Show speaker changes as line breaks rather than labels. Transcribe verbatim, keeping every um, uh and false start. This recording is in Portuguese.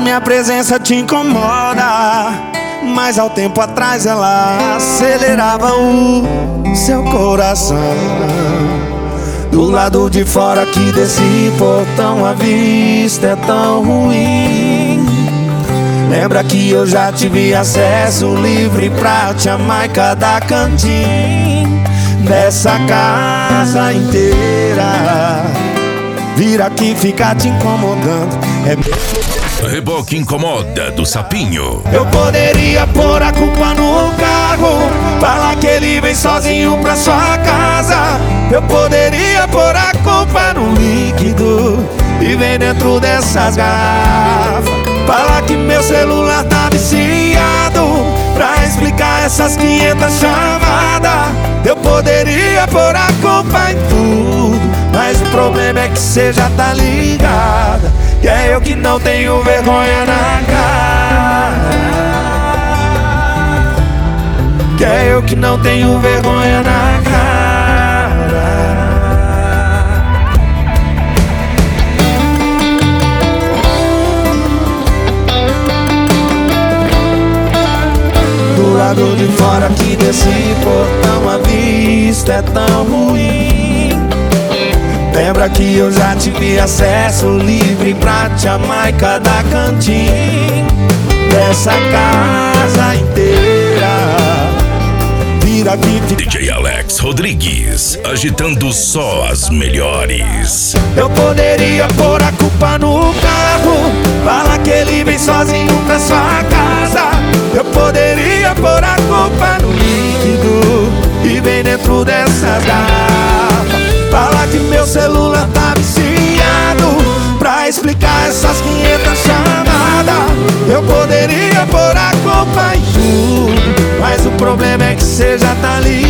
minha presença te incomoda, mas há um tempo atrás ela acelerava o seu coração. Do lado de fora aqui desse portão a vista é tão ruim. Lembra que eu já tive acesso livre pra te amar em cada cantinho dessa casa inteira. Vir aqui ficar te incomodando é...
Reboque incomoda do Sapinho.
Eu poderia pôr a culpa no carro, falar que ele vem sozinho pra sua casa. Eu poderia pôr a culpa no líquido e vem dentro dessas garrafas. Falar que meu celular tá viciado, pra explicar essas quinhentas chamadas. Eu poderia pôr a culpa em tudo, mas o problema é que cê já tá ligada, que é eu que não tenho vergonha na cara, que é eu que não tenho vergonha na cara. Do lado de fora aqui desse portão a vista é tão ruim. Lembra que eu já tive acesso livre pra te amar em cada cantinho dessa casa inteira. Vira aqui,
D J Alex Rodrigues, agitando só as melhores.
Eu poderia pôr a culpa no carro, falar que ele vem sozinho pra sua casa. Eu poderia pôr a culpa no líquido e vem dentro dessas garrafas. Falar que meu celular tá viciado, pra explicar essas quinhentas chamadas. Eu poderia pôr a culpa em tudo, mas o problema é que cê já tá ligado,